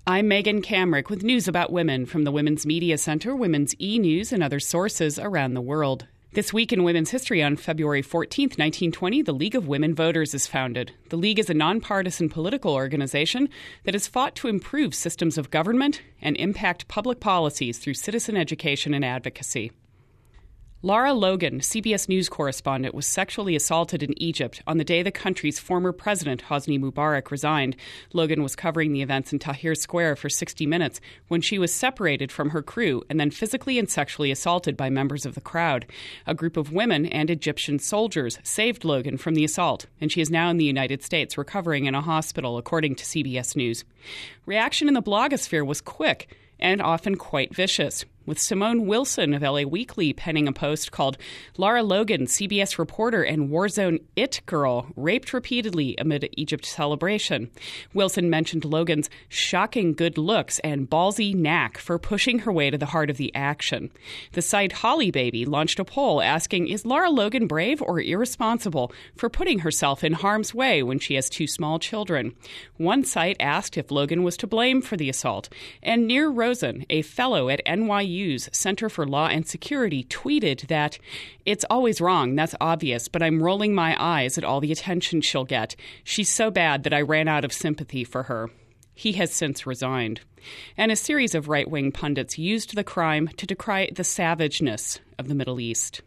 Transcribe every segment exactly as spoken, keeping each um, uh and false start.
I'm Megan Kamrick with news about women from the Women's Media Center, Women's e-News, and other sources around the world. This week in women's history, on February fourteenth, nineteen twenty, the League of Women Voters is founded. The League is a nonpartisan political organization that has fought to improve systems of government and impact public policies through citizen education and advocacy. Lara Logan, C B S News correspondent, was sexually assaulted in Egypt on the day the country's former president, Hosni Mubarak, resigned. Logan was covering the events in Tahrir Square for sixty minutes when she was separated from her crew and then physically and sexually assaulted by members of the crowd. A group of women and Egyptian soldiers saved Logan from the assault, and she is now in the United States recovering in a hospital, according to C B S News. Reaction in the blogosphere was quick and often quite vicious, with Simone Wilson of L A Weekly penning a post called "Lara Logan, C B S reporter and Warzone It Girl, raped repeatedly amid Egypt celebration." Wilson mentioned Logan's shocking good looks and ballsy knack for pushing her way to the heart of the action. The site Holly Baby launched a poll asking, is Lara Logan brave or irresponsible for putting herself in harm's way when she has two small children? One site asked if Logan was to blame for the assault, and Nir Rosen, a fellow at N Y U's Center for Law and Security, tweeted that, "It's always wrong, that's obvious, but I'm rolling my eyes at all the attention she'll get. She's so bad that I ran out of sympathy for her." He has since resigned. And a series of right-wing pundits used the crime to decry the savageness of the Middle East.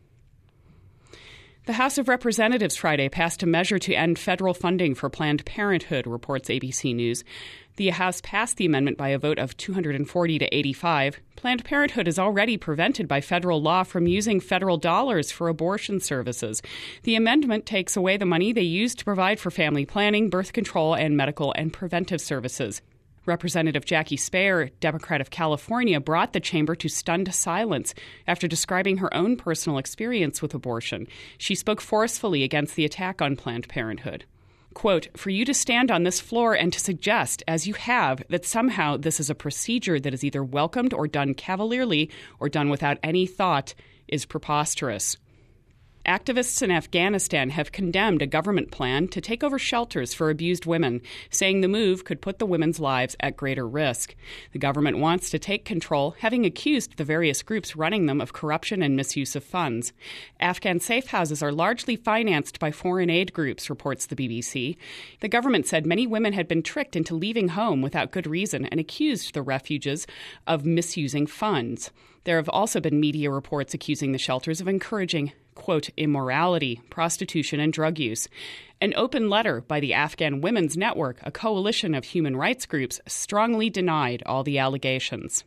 The House of Representatives Friday passed a measure to end federal funding for Planned Parenthood, reports A B C News. The House passed the amendment by a vote of two hundred forty to eighty-five. Planned Parenthood is already prevented by federal law from using federal dollars for abortion services. The amendment takes away the money they use to provide for family planning, birth control, and medical and preventive services. Representative Jackie Speier, Democrat of California, brought the chamber to stunned silence after describing her own personal experience with abortion. She spoke forcefully against the attack on Planned Parenthood. Quote, "For you to stand on this floor and to suggest, as you have, that somehow this is a procedure that is either welcomed or done cavalierly or done without any thought is preposterous." Activists in Afghanistan have condemned a government plan to take over shelters for abused women, saying the move could put the women's lives at greater risk. The government wants to take control, having accused the various groups running them of corruption and misuse of funds. Afghan safe houses are largely financed by foreign aid groups, reports the B B C. The government said many women had been tricked into leaving home without good reason and accused the refugees of misusing funds. There have also been media reports accusing the shelters of encouraging, quote, immorality, prostitution, and drug use. An open letter by the Afghan Women's Network, a coalition of human rights groups, strongly denied all the allegations.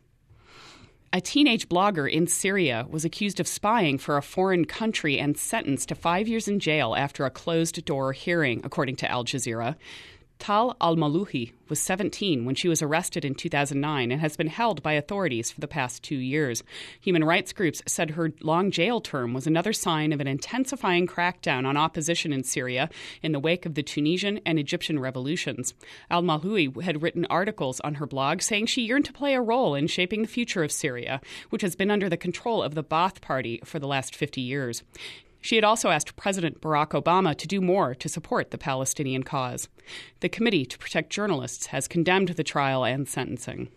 A teenage blogger in Syria was accused of spying for a foreign country and sentenced to five years in jail after a closed-door hearing, according to Al Jazeera. Tal al-Malouhi was seventeen when she was arrested in two thousand nine and has been held by authorities for the past two years. Human rights groups said her long jail term was another sign of an intensifying crackdown on opposition in Syria in the wake of the Tunisian and Egyptian revolutions. Al-Malouhi had written articles on her blog saying she yearned to play a role in shaping the future of Syria, which has been under the control of the Ba'ath Party for the last fifty years. She had also asked President Barack Obama to do more to support the Palestinian cause. The Committee to Protect Journalists has condemned the trial and sentencing.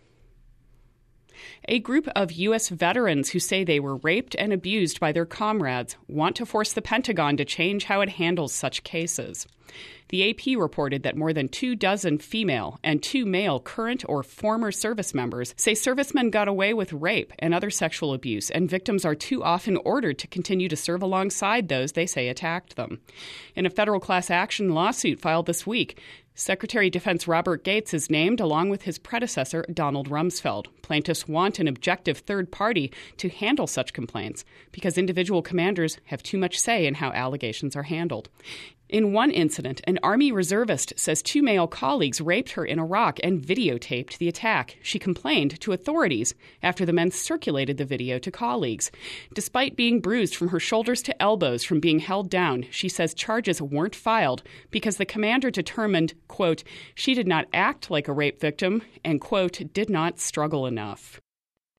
A group of U S veterans who say they were raped and abused by their comrades want to force the Pentagon to change how it handles such cases. The A P reported that more than two dozen female and two male current or former service members say servicemen got away with rape and other sexual abuse, and victims are too often ordered to continue to serve alongside those they say attacked them. In a federal class action lawsuit filed this week, Secretary of Defense Robert Gates is named along with his predecessor, Donald Rumsfeld. Plaintiffs want an objective third party to handle such complaints because individual commanders have too much say in how allegations are handled. In one incident, an Army reservist says two male colleagues raped her in Iraq and videotaped the attack. She complained to authorities after the men circulated the video to colleagues. Despite being bruised from her shoulders to elbows from being held down, she says charges weren't filed because the commander determined, quote, she did not act like a rape victim and, quote, did not struggle enough.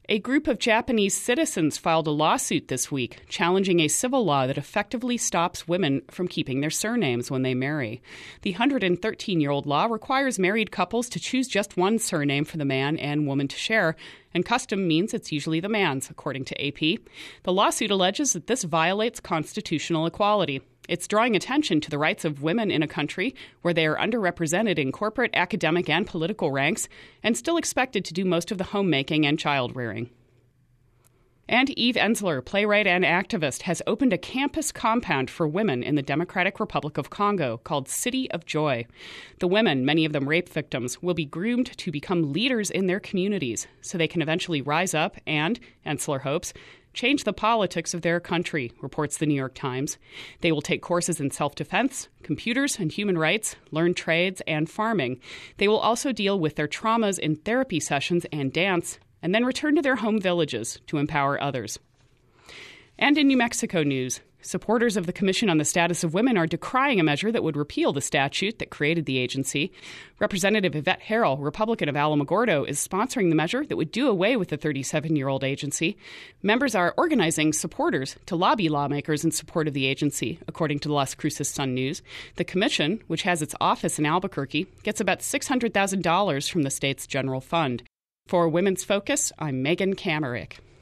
A group of Japanese citizens filed a lawsuit this week challenging a civil law that effectively stops women from keeping their surnames when they marry. The one hundred thirteen-year-old law requires married couples to choose just one surname for the man and woman to share, and custom means it's usually the man's, according to A P. The lawsuit alleges that this violates constitutional equality. It's drawing attention to the rights of women in a country where they are underrepresented in corporate, academic, and political ranks, and still expected to do most of the homemaking and child-rearing. And Eve Ensler, playwright and activist, has opened a campus compound for women in the Democratic Republic of Congo called City of Joy. The women, many of them rape victims, will be groomed to become leaders in their communities so they can eventually rise up and, Ensler hopes, change the politics of their country, reports the New York Times. They will take courses in self-defense, computers and human rights, learn trades, and farming. They will also deal with their traumas in therapy sessions and dance, and then return to their home villages to empower others. And in New Mexico news, supporters of the Commission on the Status of Women are decrying a measure that would repeal the statute that created the agency. Representative Yvette Harrell, Republican of Alamogordo, is sponsoring the measure that would do away with the thirty-seven-year-old agency. Members are organizing supporters to lobby lawmakers in support of the agency, according to Las Cruces Sun News. The commission, which has its office in Albuquerque, gets about six hundred thousand dollars from the state's general fund. For Women's Focus, I'm Megan Kamerick.